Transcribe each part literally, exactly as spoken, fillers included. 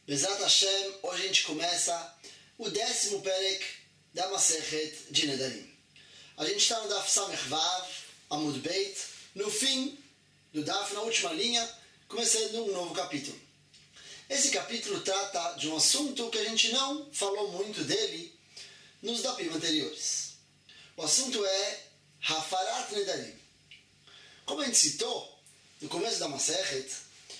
Bezrat Hashem, hoje a gente começa o décimo Perek da Masechet de Nedarim. A gente está no Daf Samech Vav, Amud Beit, no fim do Daf, na última linha, começando um novo capítulo. Esse capítulo trata de um assunto que a gente não falou muito dele nos Dapim anteriores. O assunto é Hafarat Nedarim. Como a gente citou no começo da Masechet,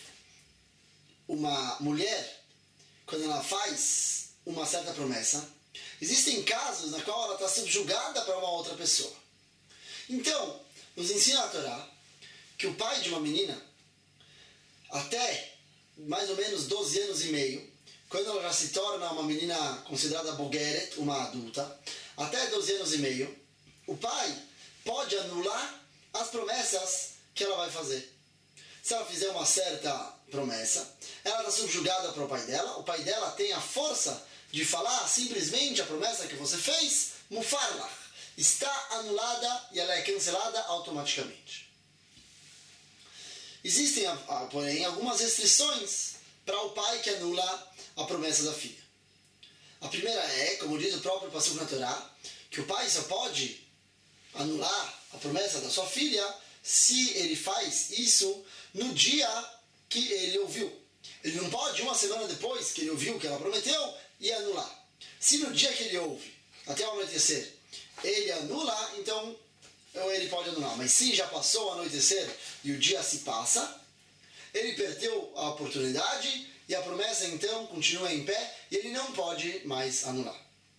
uma mulher, quando ela faz uma certa promessa, existem casos na qual ela está subjugada para uma outra pessoa. Então, nos ensina a Torá que o pai de uma menina, até mais ou menos doze anos e meio, quando ela já se torna uma menina considerada bogeret, uma adulta, até doze anos e meio, o pai pode anular as promessas que ela vai fazer. Se ela fizer uma certa promessa, ela está subjugada para o pai dela, o pai dela tem a força de falar simplesmente a promessa que você fez, mufarlach, está anulada e ela é cancelada automaticamente. Existem, porém, algumas restrições para o pai que anula a promessa da filha. A primeira é, como diz o próprio Pasuk na Torá, que o pai só pode anular a promessa da sua filha se ele faz isso no dia que ele ouviu. Ele não pode, uma semana depois que ele ouviu o que ela prometeu, e anular. Se no dia que ele ouve, até o anoitecer, ele anula, então ele pode anular. Mas se já passou o anoitecer e o dia se passa, ele perdeu a oportunidade e a promessa então continua em pé e ele não pode mais anular.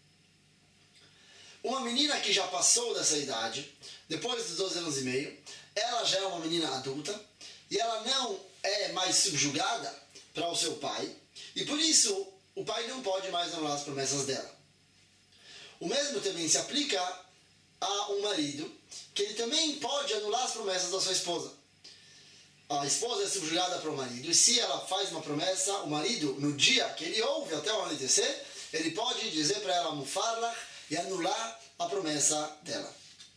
Uma menina que já passou dessa idade, depois dos doze anos e meio, ela já é uma menina adulta e ela não é mais subjugada para o seu pai e por isso o pai não pode mais anular as promessas dela. O mesmo também se aplica a um marido, que ele também pode anular as promessas da sua esposa. A esposa é subjugada para o marido, e se ela faz uma promessa, o marido, no dia que ele ouve até o anoitecer, ele pode dizer para ela mufarlach e anular a promessa dela.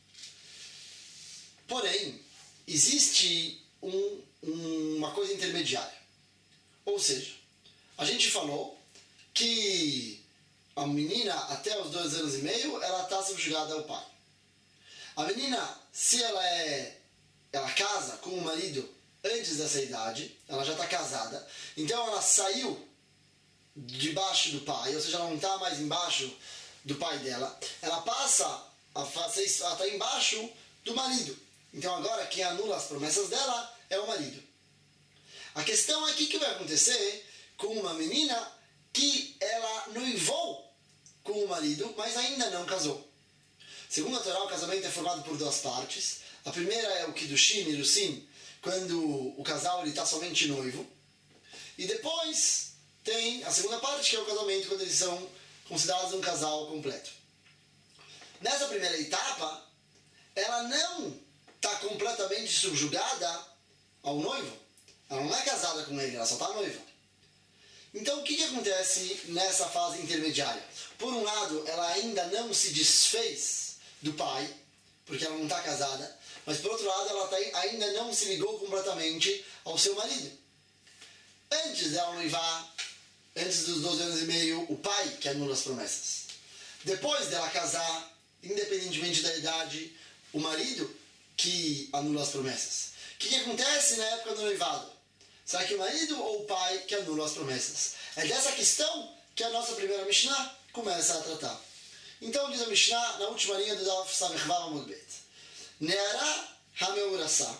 Porém, existe um, um, uma coisa intermediária. Ou seja, a gente falou que a menina, até os dois anos e meio, ela está subjugada ao pai. A menina, se ela é, ela casa com o marido antes dessa idade, ela já está casada, então ela saiu debaixo do pai, ou seja, ela não está mais embaixo do pai dela, ela passa a fazer, ela está embaixo do marido. Então agora quem anula as promessas dela é o marido. A questão é o que vai acontecer com uma menina que ela noivou com o marido, mas ainda não casou. Segundo a Torá, o casamento é formado por duas partes. A primeira é o Kiddushin e Rusin, quando o casal está somente noivo. E depois tem a segunda parte, que é o casamento, quando eles são considerados um casal completo. Nessa primeira etapa, ela não está completamente subjugada ao noivo. Ela não é casada com ele, ela só está noiva. Então, o que, que acontece nessa fase intermediária? Por um lado, ela ainda não se desfez do pai, porque ela não está casada, mas por outro lado, ela tá, ainda não se ligou completamente ao seu marido. Antes dela noivar, antes dos doze anos e meio, o pai que anula as promessas. Depois dela casar, independentemente da idade, o marido que anula as promessas. O que, que acontece na época do noivado? Será que o marido ou o pai que anula as promessas? É dessa questão que a nossa primeira Mishnah começa a tratar. Então diz a Mishnah na última linha do Daf Samech Vav Amud Beit. Neara Hameurasá,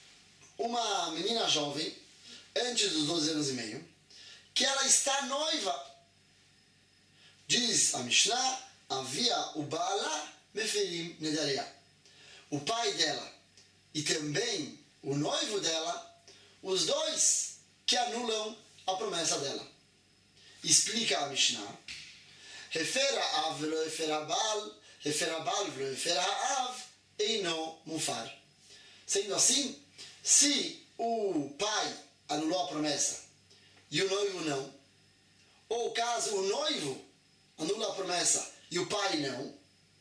uma menina jovem, antes dos doze anos e meio, que ela está noiva. Diz a Mishnah, havia o Baala Meferim Nedaria. O pai dela e também o noivo dela, os dois que anulam a promessa dela. Explica a Mishnah. Refera av lo refera bal, refera bal lo refera av, eino mufar. Sendo assim, se o pai anulou a promessa e o noivo não, ou caso o noivo anula a promessa e o pai não,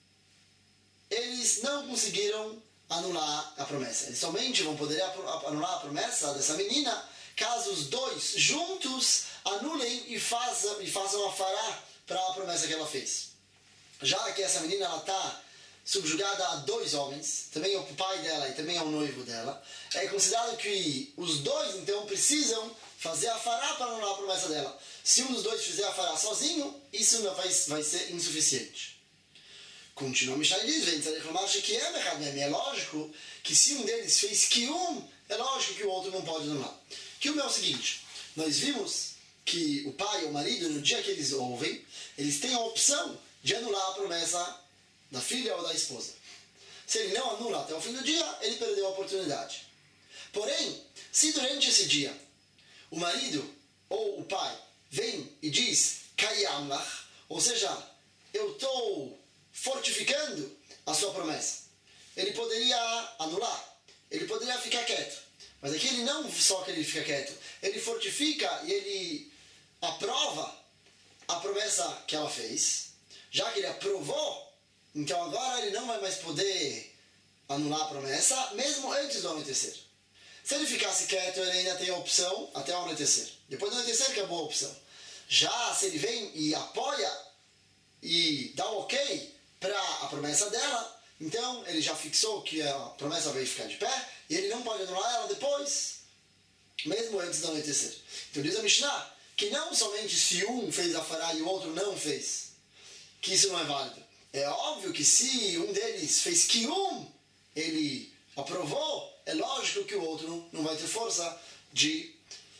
eles não conseguiram anular a promessa. Eles somente vão poder anular a promessa dessa menina caso os dois juntos anulem e façam, e façam a fará para a promessa que ela fez. Já que essa menina está subjugada a dois homens, também é o pai dela e também é o noivo dela, é considerado que os dois, então, precisam fazer a fará para anular a promessa dela. Se um dos dois fizer a fará sozinho, isso não vai, vai ser insuficiente. Continua a Mishnah e diz, vem reclamar que é, é lógico que se um deles fez Kium, é lógico que o outro não pode anular. Kium é o seguinte, nós vimos que o pai ou o marido, no dia que eles ouvem, eles têm a opção de anular a promessa da filha ou da esposa. Se ele não anula até o fim do dia, ele perdeu a oportunidade. Porém, se durante esse dia o marido ou o pai vem e diz Kayam lach, ou seja, eu estou fortificando a sua promessa, ele poderia anular, ele poderia ficar quieto. Mas aqui ele não só que ele fica quieto, ele fortifica e ele aprova a promessa que ela fez, já que ele aprovou, então agora ele não vai mais poder anular a promessa, mesmo antes do anoitecer. Se ele ficasse quieto, ele ainda tem a opção até o anoitecer. Depois do anoitecer, acabou a opção. Já se ele vem e apoia e dá o ok para a promessa dela, então ele já fixou que a promessa vai ficar de pé e ele não pode anular ela depois, mesmo antes do anoitecer. Então diz a Mishnah que não somente se um fez a fará e o outro não fez, que isso não é válido. É óbvio que se um deles fez que um, ele aprovou, é lógico que o outro não vai ter força de,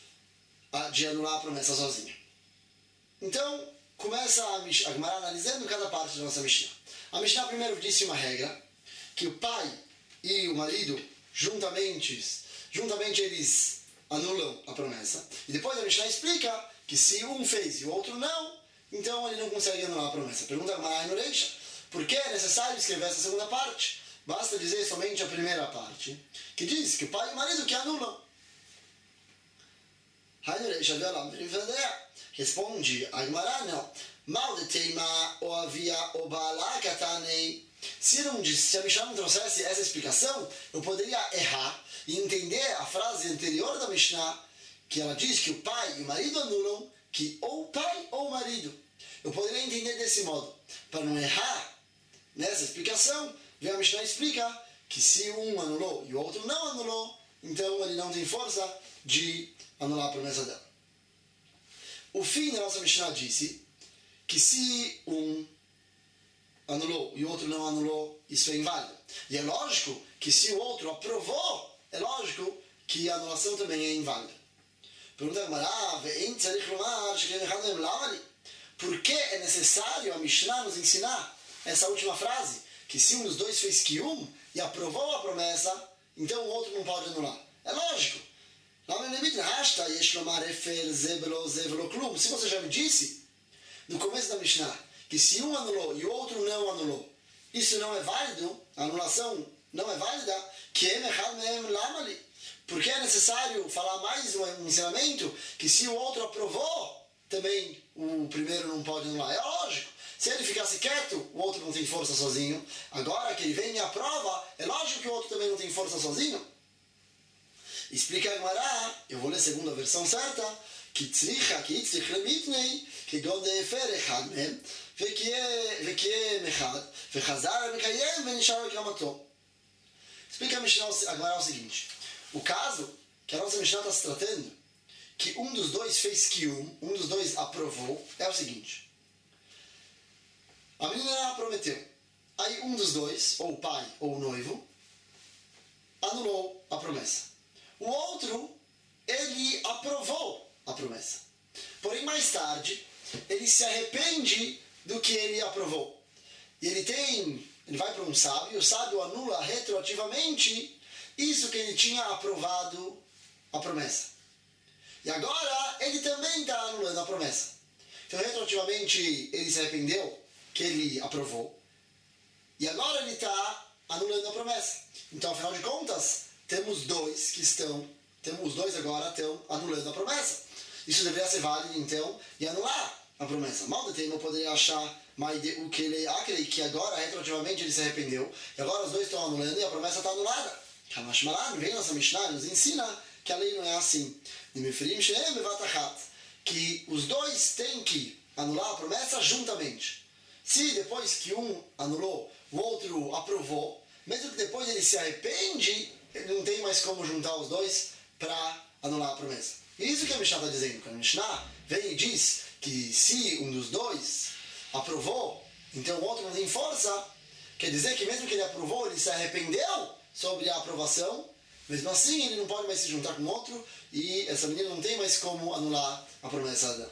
de anular a promessa sozinho. Então, começa a, a Gemara analisando cada parte da nossa Mishnah. A Mishnah primeiro disse uma regra, que o pai e o marido, juntamente, juntamente eles anulam a promessa. E depois a Mishnah explica que se um fez e o outro não, então ele não consegue anular a promessa. Pergunta a Gemara no Reisha, por que é necessário escrever essa segunda parte? Basta dizer somente a primeira parte, que diz que o pai e o marido que anulam. Responde a Gemara, não. Mal de teima ou havia o balá katanei. Se, não, se a Mishnah não trouxesse essa explicação, eu poderia errar e entender a frase anterior da Mishnah, que ela diz que o pai e o marido anulam, que ou o pai ou o marido. Eu poderia entender desse modo. Para não errar nessa explicação, vem a Mishnah explica que se um anulou e o outro não anulou, então ele não tem força de anular a promessa dela. O fim da nossa Mishnah disse que se um anulou e o outro não anulou, isso é inválido. E é lógico que se o outro aprovou, é lógico que a anulação também é inválida. Pergunta a Gemara, por que é necessário a Mishnah nos ensinar essa última frase? Que se um dos dois fez Kiyum e aprovou a promessa, então o outro não pode anular. É lógico. Se você já me disse, no começo da Mishnah, que se um anulou e o outro não anulou, isso não é válido, a anulação não é válida, porque é necessário falar mais um ensinamento, que se o outro aprovou, também o primeiro não pode anular. É lógico. Se ele ficasse quieto, o outro não tem força sozinho. Agora que ele vem e aprova, é lógico que o outro também não tem força sozinho. Explica a Gemara, eu vou ler a segunda versão certa, que tzricha, que itzrich lemitnei, que god defer echad mem, vekie mechad, vechazar mekayem, venishar reklamato. Explica a Mishnah, a Gemara o seguinte, o caso que a nossa Mishnah está se tratando, que um dos dois fez Kiyum, um dos dois aprovou, é o seguinte. A menina prometeu. Aí um dos dois, ou o pai ou o noivo, anulou a promessa. O outro, ele aprovou a promessa. Porém, mais tarde, ele se arrepende do que ele aprovou. E ele tem, ele vai para um sábio, e o sábio anula retroativamente isso que ele tinha aprovado a promessa. E agora, ele também está anulando a promessa. Então, retroativamente, ele se arrependeu que ele aprovou. E agora ele está anulando a promessa. Então, afinal de contas, temos dois que estão, temos os dois agora estão anulando a promessa. Isso deveria ser válido, então, e anular a promessa. Mal de tempo poderia achar o que ele acredita, que agora, retroativamente, ele se arrependeu. E agora os dois estão anulando e a promessa está anulada. Kamashmalan, vem nossa Mishnah, nos ensina que a lei não é assim. que os dois têm que anular a promessa juntamente. Se depois que um anulou, o outro aprovou, mesmo que depois ele se arrepende, ele não tem mais como juntar os dois para anular a promessa. E isso que a Mishnah está dizendo. Quando a Mishnah vem e diz que se um dos dois aprovou, então o outro não tem força, quer dizer que mesmo que ele aprovou, ele se arrependeu sobre a aprovação, mesmo assim ele não pode mais se juntar com o outro e essa menina não tem mais como anular a promessa dela.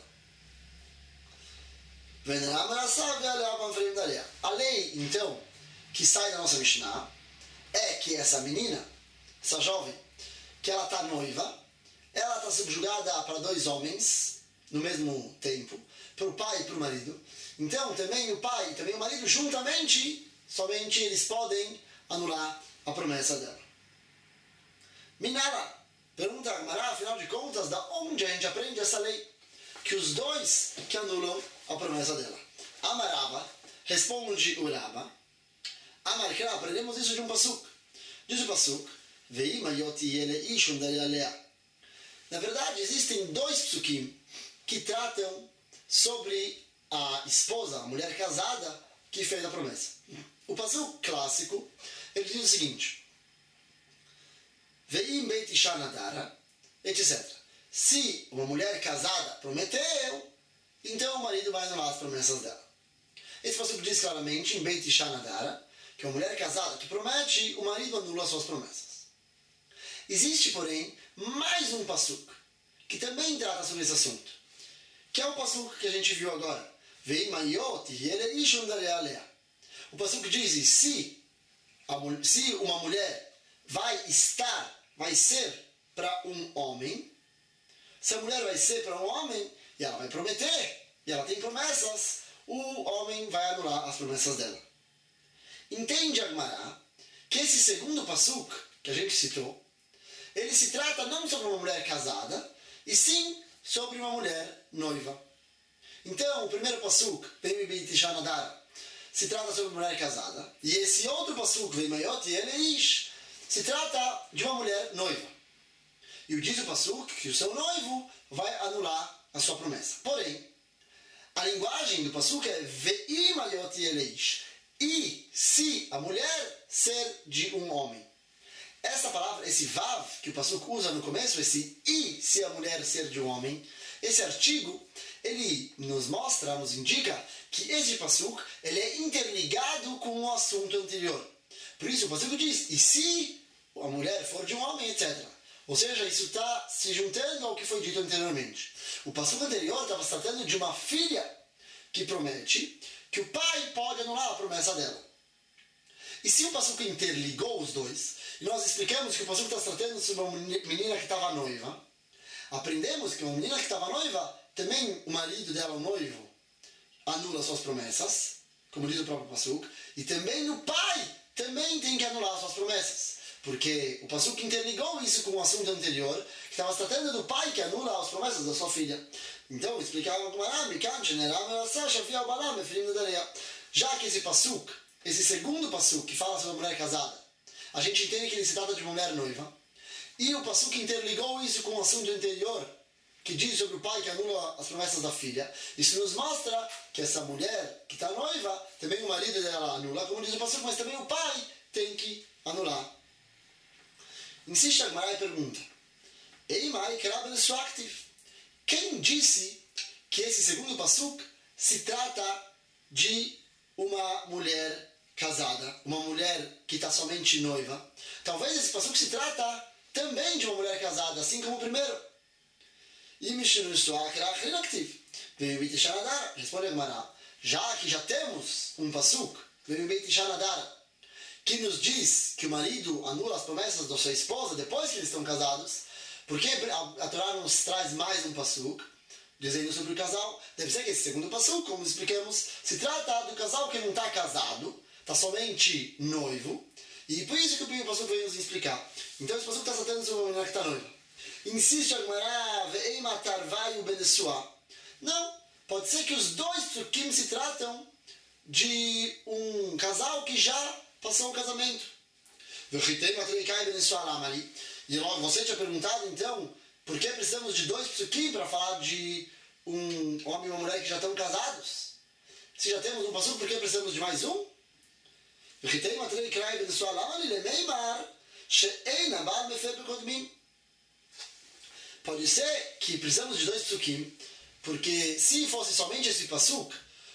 A lei, então, que sai da nossa Mishnah é que essa menina, essa jovem, que ela está noiva, ela está subjugada para dois homens no mesmo tempo, para o pai e para o marido. Então, também o pai e também o marido, juntamente, somente eles podem anular a promessa dela. Minara, pergunta a Gemara, afinal de contas, da onde a gente aprende essa lei? Que os dois que anulam a promessa dela. Amarava, responde o Raba. Amarkra, aprendemos isso de um pasuk. Diz o pasuk, Veima yoti ele ishun dalea. Na verdade, existem dois psukim que tratam sobre a esposa, a mulher casada, que fez a promessa. O pasuk clássico, ele diz o seguinte, Veim beit isha nadara, etcétera. Se uma mulher casada prometeu, então o marido vai anular as promessas dela. Esse pasuk diz claramente, em beit isha nadara, que uma mulher casada que promete, o marido anula suas promessas. Existe, porém, mais um pasuk, que também trata sobre esse assunto, que é o pasuk que a gente viu agora. O pasuk diz, se, a, se uma mulher vai estar, vai ser para um homem, se a mulher vai ser para um homem, e ela vai prometer, e ela tem promessas, o homem vai anular as promessas dela. Entende, Agmará, que esse segundo pasuk, que a gente citou, ele se trata não sobre uma mulher casada, e sim sobre uma mulher noiva. Então, o primeiro pasuk, se trata sobre uma mulher casada, e esse outro pasuk, se trata de uma mulher noiva. E diz o pasuk que o seu noivo vai anular a sua promessa. Porém, a linguagem do pasuk é ve'imayot yeleish. E se a mulher ser de um homem. Essa palavra, esse vav, que o pasuk usa no começo, esse e se a mulher ser de um homem, esse artigo, ele nos mostra, nos indica que esse pasuk, ele é interligado com o assunto anterior. Por isso o pasuk diz, e se a mulher for de um homem, etcétera. Ou seja, isso está se juntando ao que foi dito anteriormente. O pasuk anterior estava se tratando de uma filha que promete que o pai pode anular a promessa dela. E se o pasuk interligou os dois, e nós explicamos que o pasuk está se tratando sobre uma menina que estava noiva, aprendemos que uma menina que estava noiva, também o marido dela, o noivo, anula suas promessas, como diz o próprio pasuk, e também o pai também tem que anular suas promessas. Porque o pasuk interligou isso com o assunto anterior, que estava se tratando do pai que anula as promessas da sua filha. Então, explicava como já que esse pasuk, esse segundo pasuk que fala sobre a mulher casada, a gente entende que ele se trata de uma mulher noiva, e o pasuk interligou isso com o assunto anterior, que diz sobre o pai que anula as promessas da filha. Isso nos mostra que essa mulher que está noiva, também o marido dela anula, como diz o pasuk, mas também o pai tem que anular. Insiste a Gemara e pergunta, Eimai Krabel Suaktiv. Quem disse que esse segundo pasuk se trata de uma mulher casada, uma mulher que está somente noiva? Talvez esse pasuk se trata também de uma mulher casada, assim como o primeiro. Responde a Gemara, já que já temos um pasuk, que nos diz que o marido anula as promessas da sua esposa depois que eles estão casados, porque a Torá nos traz mais um pasuk, dizendo sobre o casal? Deve ser que esse segundo pasuk, como explicamos, se trata do casal que não está casado, está somente noivo, e por isso que o primeiro pasuk veio nos explicar. Então esse pasuk está tratando sobre uma mulher que está noiva. Insiste a Gemara, ve'ei matar vai o benessuá. Não, pode ser que os dois psukim se tratam de um casal que já passou o casamento. E logo você tinha perguntado, então, por que precisamos de dois psukim para falar de um homem e uma mulher que já estão casados? Se já temos um passuco, por que precisamos de mais um? Pode ser que precisamos de dois psukim, porque se fosse somente esse pasuk,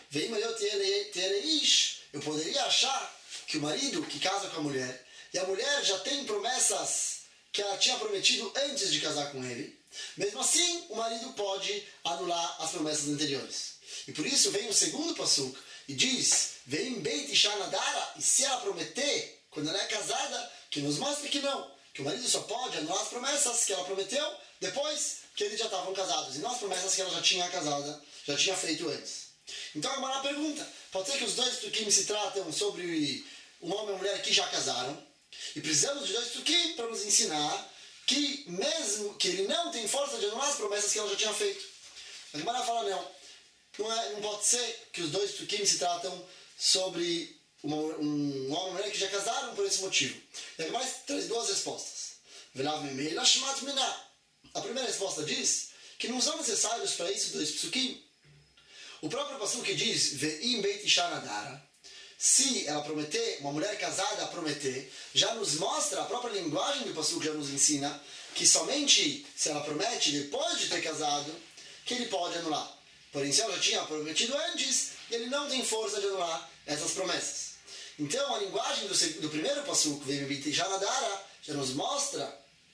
eu poderia achar que o marido que casa com a mulher, e a mulher já tem promessas que ela tinha prometido antes de casar com ele, mesmo assim o marido pode anular as promessas anteriores. E por isso vem o segundo pasuk e diz, vem Beit Isha Nadara, e se ela prometer, quando ela é casada, que nos mostre que não, que o marido só pode anular as promessas que ela prometeu depois que eles já estavam casados, e não as promessas que ela já tinha casada, já tinha feito antes. Então a Gemara pergunta, pode ser que os dois psukim se tratam sobre um homem e uma mulher que já casaram, e precisamos de dois psukim para nos ensinar que mesmo que ele não tem força de anular as promessas que ela já tinha feito. A Gemara fala, não, não, é, não pode ser que os dois psukim se tratam sobre uma, um homem e uma mulher que já casaram por esse motivo. E a Gemara traz duas respostas. A primeira resposta diz que não são necessários para isso dois psukim. O próprio passuco que diz Ve'im Beit Isha Nadara, se ela prometer, uma mulher casada prometer, já nos mostra, a própria linguagem do passuco já nos ensina que somente se ela promete depois de ter casado, que ele pode anular. Porém, se ela já tinha prometido antes, ele não tem força de anular essas promessas. Então, a linguagem do, do primeiro passuco, Ve'im Beit Isha Nadara, já nos mostra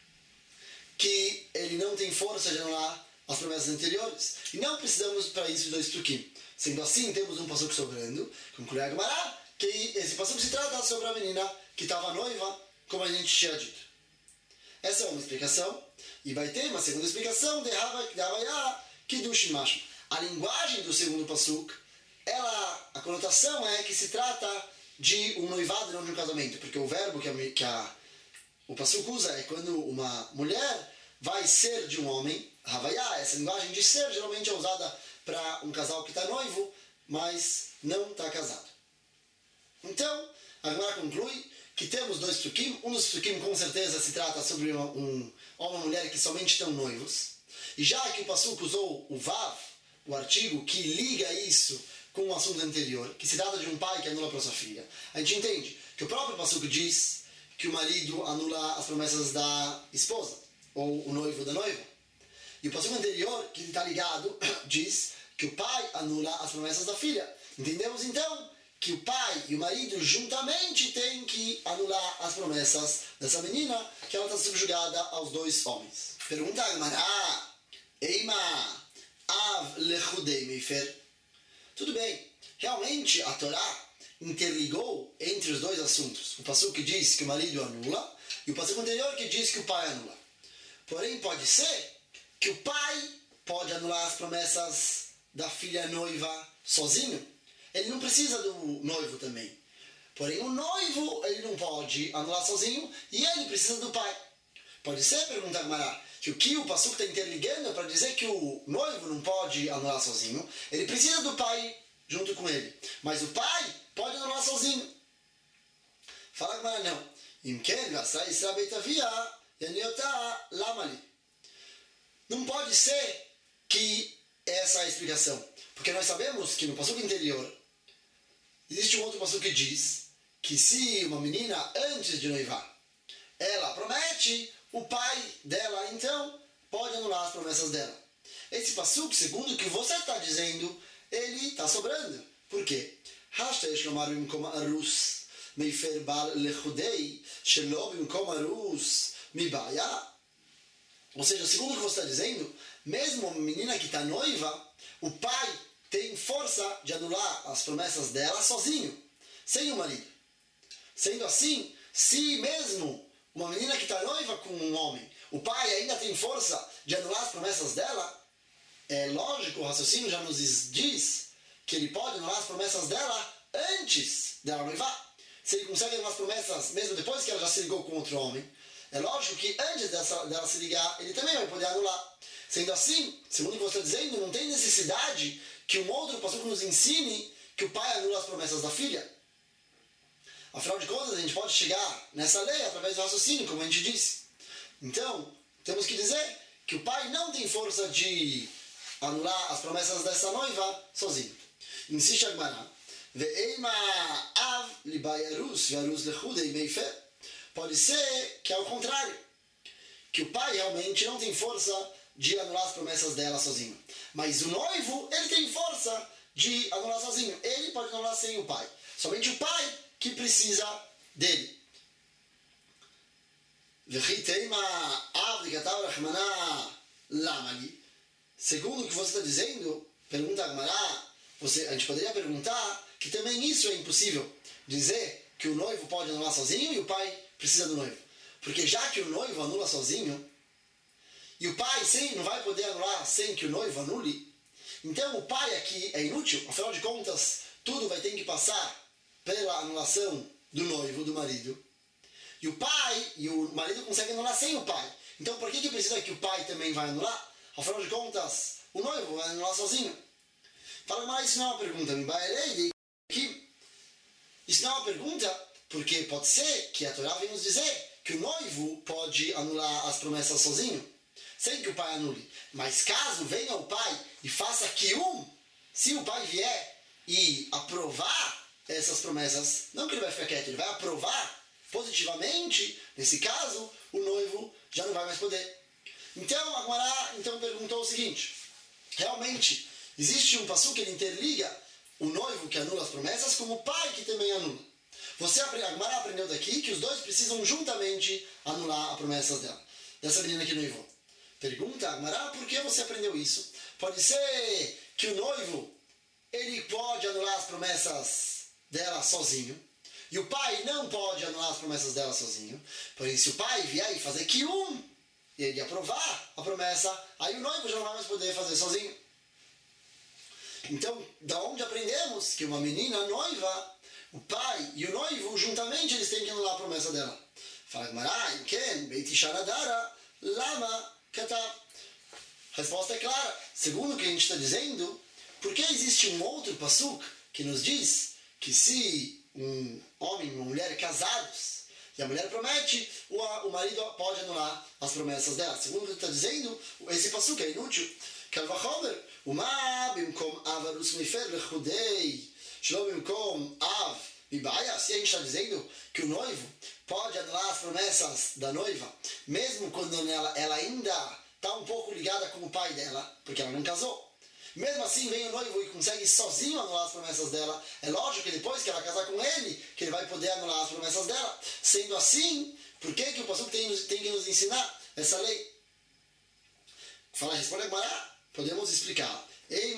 que ele não tem força de anular as promessas anteriores. E não precisamos para isso de dois psukim. Sendo assim, temos um passuco sobrando, conclui a Gemara, que esse passuco se trata sobre a menina que estava noiva, como a gente tinha dito. Essa é uma explicação. E vai ter uma segunda explicação de Havaya Kiddush Mashma. A linguagem do segundo passuco, ela, a conotação é que se trata de um noivado e não de um casamento. Porque o verbo que a, que a o passuco usa é quando uma mulher vai ser de um homem. Havaya, essa linguagem de ser, geralmente é usada para um casal que está noivo, mas não está casado. Então, a Gemara conclui que temos dois psukim. Um dos psukim com certeza se trata sobre um, um homem e uma mulher que somente estão noivos. E já que o passuco usou o vav, o artigo que liga isso com o assunto anterior, que se trata de um pai que anula para sua filha, a gente entende que o próprio passuco diz que o marido anula as promessas da esposa, ou o noivo da noiva. E o passuco anterior, que está ligado, diz que o pai anula as promessas da filha. Entendemos então que o pai e o marido juntamente têm que anular as promessas dessa menina, que ela está subjugada aos dois homens. Pergunta a Gemara, Eima av lechudei meifer. Tudo bem, realmente a Torá interligou entre os dois assuntos. O passuco que diz que o marido anula e o passuco anterior que diz que o pai anula. Porém, pode ser que o pai pode anular as promessas da filha noiva sozinho. Ele não precisa do noivo também. Porém, o noivo ele não pode anular sozinho e ele precisa do pai. Pode ser, pergunta Gemara, que o que o passuco está interligando é para dizer que o noivo não pode anular sozinho. Ele precisa do pai junto com ele. Mas o pai pode anular sozinho. Fala Gemara, não. Não pode ser que essa é a explicação. Porque nós sabemos que no passuco anterior existe um outro passuco que diz que se uma menina, antes de noivar, ela promete, o pai dela, então, pode anular as promessas dela. Esse passuco, segundo o que você está dizendo, ele está sobrando. Por quê? Ou seja, segundo o que você está dizendo, mesmo uma menina que está noiva, o pai tem força de anular as promessas dela sozinho, sem o marido. Sendo assim, se mesmo uma menina que está noiva com um homem, o pai ainda tem força de anular as promessas dela, é lógico, o raciocínio já nos diz que ele pode anular as promessas dela antes dela noivar. Se ele consegue anular as promessas mesmo depois que ela já se ligou com outro homem, é lógico que antes dessa, dela se ligar, ele também vai poder anular. Sendo assim, segundo o que você está dizendo, não tem necessidade que um outro passuco nos ensine que o pai anula as promessas da filha. Afinal de contas, a gente pode chegar nessa lei através do raciocínio, como a gente disse. Então, temos que dizer que o pai não tem força de anular as promessas dessa noiva sozinho. Insiste a Gemara. Pode ser que é o contrário, que o pai realmente não tem força de anular as promessas dela sozinho. Mas o noivo, ele tem força de anular sozinho. Ele pode anular sem o pai. Somente o pai que precisa dele. Segundo o que você está dizendo, pergunta a Gemara, você, a gente poderia perguntar que também isso é impossível. Dizer que o noivo pode anular sozinho e o pai precisa do noivo. Porque já que o noivo anula sozinho, e o pai sem, não vai poder anular sem que o noivo anule, então o pai aqui é inútil. Afinal de contas, tudo vai ter que passar pela anulação do noivo, do marido. E o pai e o marido conseguem anular sem o pai. Então por que, que precisa que o pai também vai anular? Afinal de contas, o noivo vai anular sozinho. Fala, mas isso não é uma pergunta. Isso não é uma pergunta porque pode ser que a Torá vem nos dizer que o noivo pode anular as promessas sozinho, sem que o pai anule. Mas caso venha o pai e faça que um, se o pai vier e aprovar essas promessas, não que ele vai ficar quieto, ele vai aprovar positivamente, nesse caso, o noivo já não vai mais poder. Então, a Gemara então, perguntou o seguinte, realmente, existe um passuco que ele interliga o noivo que anula as promessas com o pai que também anula. Você, a Gemara aprendeu daqui que os dois precisam juntamente anular as promessas dela, dessa menina que noivou. Pergunta a Gemara, por que você aprendeu isso? Pode ser que o noivo, ele pode anular as promessas dela sozinho, e o pai não pode anular as promessas dela sozinho. Porém, se o pai vier e fazer que um, e ele aprovar a promessa, aí o noivo já não vai mais poder fazer sozinho. Então, da onde aprendemos que uma menina noiva, o pai e o noivo, juntamente, eles têm que anular a promessa dela? Fala, Gemara, Ken, Beit Sharadara, Lama, Katav. A resposta é clara. Segundo o que a gente está dizendo, por que existe um outro pasuk que nos diz que se um homem e uma mulher casados, e a mulher promete, o, o marido pode anular as promessas dela. Segundo o que está dizendo, esse pasuk é inútil. Kalvachomer, uma bimkom avarus mifer lechudei, shlo bimkom av mibaia. Se a gente está dizendo que o noivo pode anular as promessas da noiva, mesmo quando ela, ela ainda está um pouco ligada com o pai dela, porque ela não casou. Mesmo assim, vem o noivo e consegue sozinho anular as promessas dela. É lógico que depois que ela casar com ele, que ele vai poder anular as promessas dela. Sendo assim, por que, que o pastor tem, tem que nos ensinar essa lei? Fala, responde a Gemara, podemos explicar.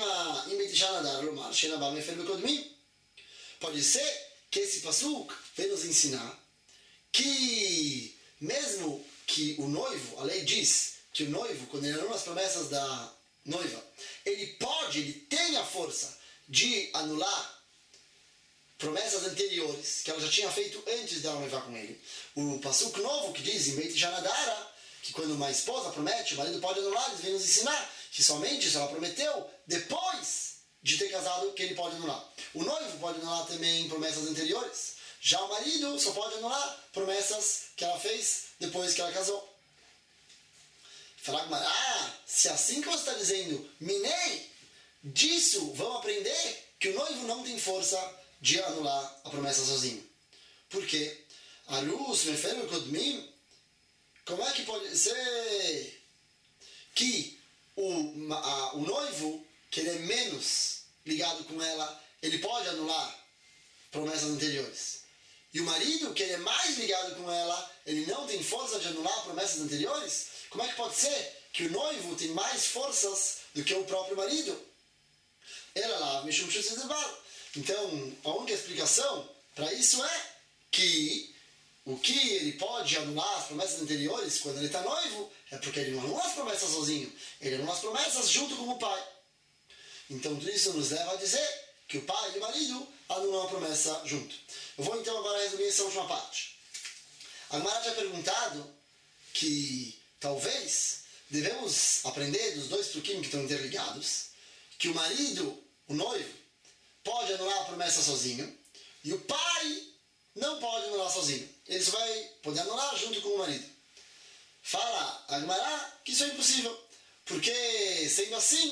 Pode ser que esse pasuk vem nos ensinar que mesmo que o noivo, a lei diz que o noivo, quando ele anula as promessas da noiva, ele pode, ele tem a força de anular promessas anteriores que ela já tinha feito antes dela noivar com ele. O pasuk novo que diz em Beit Janadara, que quando uma esposa promete, o marido pode anular, eles vêm nos ensinar que somente se ela prometeu depois de ter casado que ele pode anular. O noivo pode anular também promessas anteriores. Já o marido só pode anular promessas que ela fez depois que ela casou. Falar, ah, se assim que você está dizendo, minei, disso vamos aprender que o noivo não tem força de anular a promessa sozinho. Por quê? Arus, Mefer, Kodmim, como é que pode ser que o, a, o noivo, que ele é menos ligado com ela, ele pode anular promessas anteriores? E o marido, que ele é mais ligado com ela, ele não tem força de anular promessas anteriores? Como é que pode ser que o noivo tem mais forças do que o próprio marido? Ela lá, então, a única explicação para isso é que o que ele pode anular as promessas anteriores quando ele está noivo é porque ele não anula as promessas sozinho, ele anula as promessas junto com o pai. Então, tudo isso nos leva a dizer que o pai e o marido anulam a promessa junto. Eu vou então agora resumir essa última parte. A Gemara tinha perguntado que talvez devemos aprender dos dois truquinhos que estão interligados, que o marido, o noivo, pode anular a promessa sozinho, e o pai não pode anular sozinho. Ele só vai poder anular junto com o marido. Fala a Gemara que isso é impossível, porque sendo assim,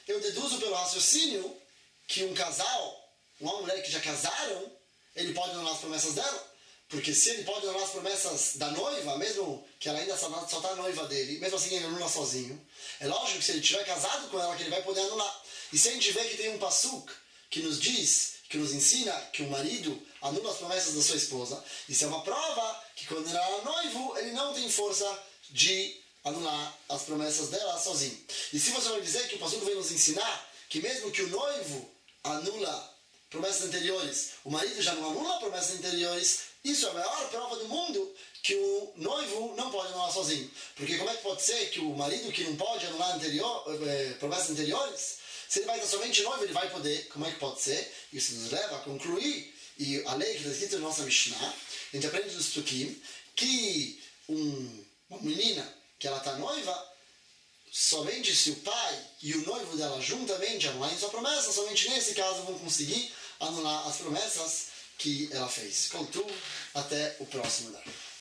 eu deduzo pelo raciocínio que um casal, uma mulher que já casaram, ele pode anular as promessas dela. Porque se ele pode anular as promessas da noiva, mesmo que ela ainda só está noiva dele, mesmo assim ele anula sozinho, é lógico que se ele estiver casado com ela, que ele vai poder anular. E se a gente vê que tem um pasuk que nos diz, que nos ensina que o marido anula as promessas da sua esposa, isso é uma prova que quando ele era noivo, ele não tem força de anular as promessas dela sozinho. E se você vai dizer que o pasuk vem nos ensinar que mesmo que o noivo anula promessas anteriores, o marido já não anula promessas anteriores, isso é a maior prova do mundo que o noivo não pode anular sozinho. Porque como é que pode ser que o marido que não pode anular anterior, eh, promessas anteriores, se ele vai estar somente noivo, ele vai poder? Como é que pode ser? Isso nos leva a concluir, e a lei que está escrita na nossa Mishnah, a gente aprende dos Psukim, que um, uma menina que ela está noiva, somente se o pai e o noivo dela juntamente anularem sua promessa, somente nesse caso vão conseguir anular as promessas que ela fez. Com tudo, até o próximo dado.